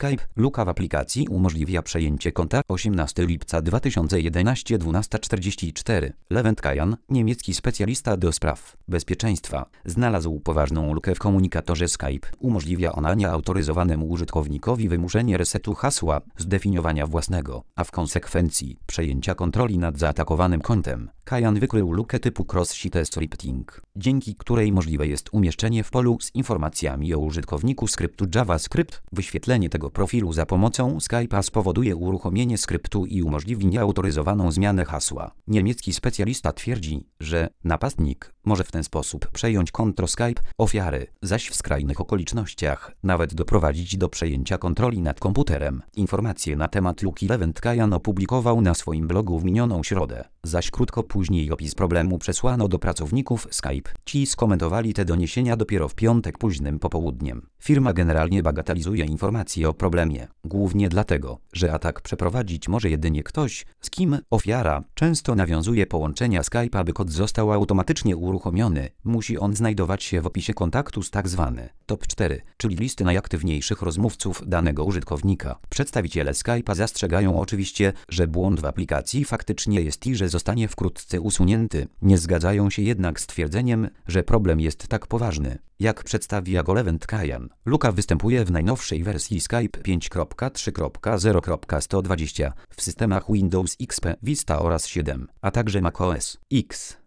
Skype. Luka w aplikacji umożliwia przejęcie konta. 18 lipca 2011 12:44. Levent Kajan, niemiecki specjalista do spraw bezpieczeństwa, znalazł poważną lukę w komunikatorze Skype. Umożliwia ona nieautoryzowanemu użytkownikowi wymuszenie resetu hasła, zdefiniowania własnego, a w konsekwencji przejęcia kontroli nad zaatakowanym kontem. Kajan wykrył lukę typu cross-site scripting, dzięki której możliwe jest umieszczenie w polu z informacjami o użytkowniku skryptu JavaScript. Wyświetlenie tego profilu za pomocą Skype'a spowoduje uruchomienie skryptu i umożliwi nieautoryzowaną zmianę hasła. Niemiecki specjalista twierdzi, że napastnik może w ten sposób przejąć konto Skype, ofiary zaś w skrajnych okolicznościach nawet doprowadzić do przejęcia kontroli nad komputerem. Informacje na temat luki Levent Kajan opublikował na swoim blogu w minioną środę, zaś krótko później opis problemu przesłano do pracowników Skype. Ci skomentowali te doniesienia dopiero w piątek późnym popołudniem. Firma generalnie bagatelizuje informacje o problemie, głównie dlatego, że atak przeprowadzić może jedynie ktoś, z kim ofiara często nawiązuje połączenia Skype'a. Aby kod został automatycznie uruchomiony, musi on znajdować się w opisie kontaktu z tzw. top 4, czyli listy najaktywniejszych rozmówców danego użytkownika. Przedstawiciele Skype'a zastrzegają oczywiście, że błąd w aplikacji faktycznie jest i że zostanie wkrótce usunięty. Nie zgadzają się jednak z twierdzeniem, że problem jest tak poważny, jak przedstawia go Levent Kajan. Luka występuje w najnowszej wersji Skype 5.3.0.120 w systemach Windows XP, Vista oraz 7, a także macOS X.